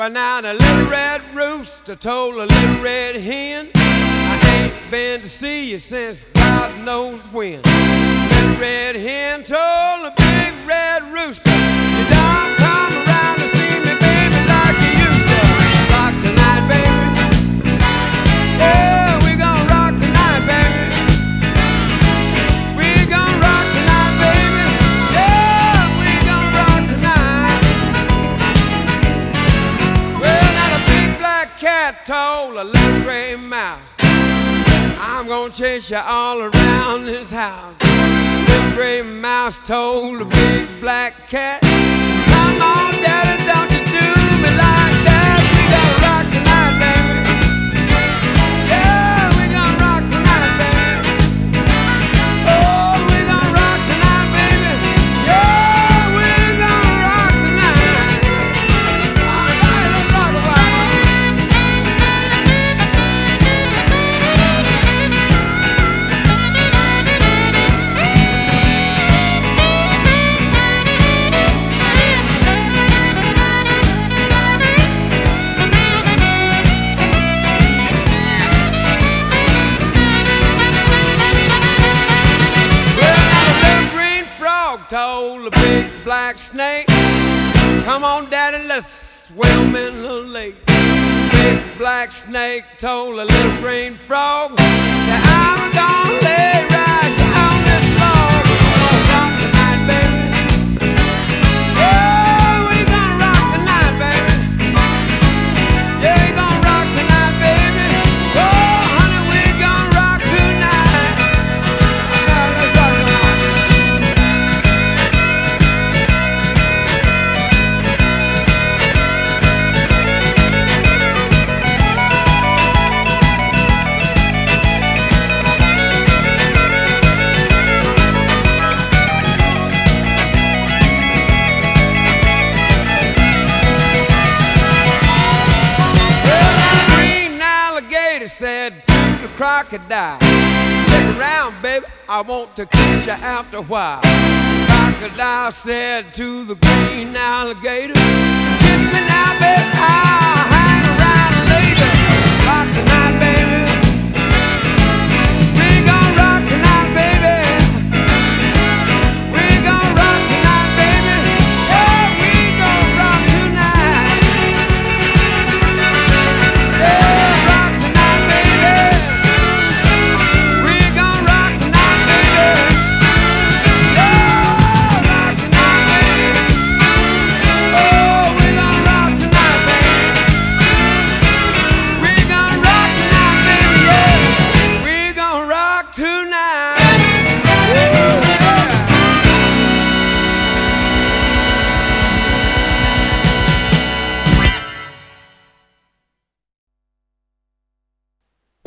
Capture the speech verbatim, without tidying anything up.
Well, now the little red rooster told the little red hen, I ain't been to see you since God knows when. Little red hen told the big red rooster, you don't come around to see me, baby, like you used to. Rock tonight, baby. Yeah, we gonna rock tonight, baby. We gonna rock tonight, baby. Yeah, we gonna rock tonight. Well, now the big black cat told a little gray mouse, I'm gonna chase you all around this house. The gray mouse told the big black cat, come on, daddy, don't you do me like that. We gonna rock tonight, baby. Yeah, we gonna rock tonight, baby. Oh, we gonna rock tonight, baby. Yeah, we gonna rock tonight. All right, let's rock a while. Told the big black snake, come on, daddy, let's swim in the lake. Big black snake told the little green frog that I'm gonna lay right down this log. We're gonna rock tonight, baby. Yeah, we gonna rock tonight, baby. Yeah, we gonna rock tonight, baby. Oh, honey, we gonna rock tonight. Now, let's rock tonight. Said to the crocodile, stick around, baby, I want to kiss you after a while. Crocodile said to the green alligator, kiss me now, baby.